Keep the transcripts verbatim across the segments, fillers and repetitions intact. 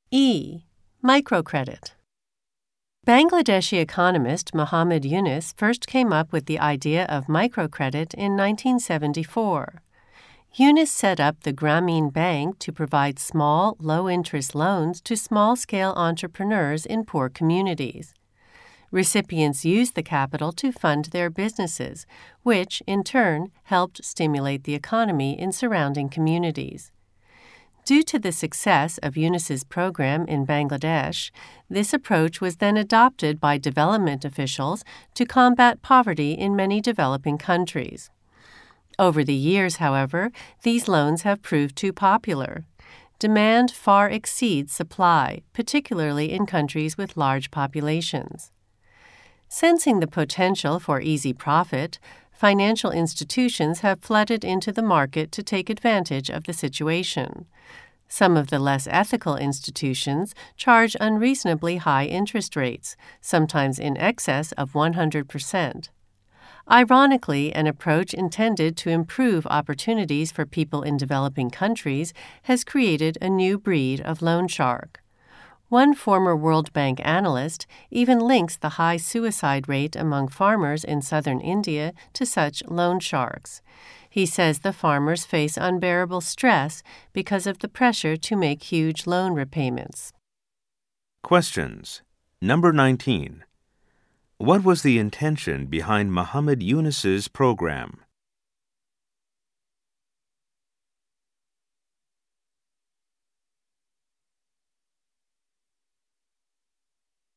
E. Microcredit. Bangladeshi economist Muhammad Yunus first came up with the idea of microcredit in nineteen seventy-four. Yunus set up the Grameen Bank to provide small, low-interest loans to small-scale entrepreneurs in poor communities. Recipients used the capital to fund their businesses, which, in turn, helped stimulate the economy in surrounding communities. Due to the success of Yunus's program in Bangladesh, this approach was then adopted by development officials to combat poverty in many developing countries. Over the years, however, these loans have proved too popular. Demand far exceeds supply, particularly in countries with large populations. Sensing the potential for easy profit, financial institutions have flooded into the market to take advantage of the situation. Some of the less ethical institutions charge unreasonably high interest rates, sometimes in excess of one hundred percent. Ironically, an approach intended to improve opportunities for people in developing countries has created a new breed of loan shark. One former World Bank analyst even links the high suicide rate among farmers in southern India to such loan sharks. He says the farmers face unbearable stress because of the pressure to make huge loan repayments. Questions. Number nineteen. What was the intention behind Muhammad Yunus's program?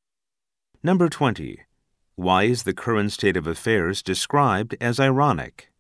Number twenty. Why is the current state of affairs described as ironic?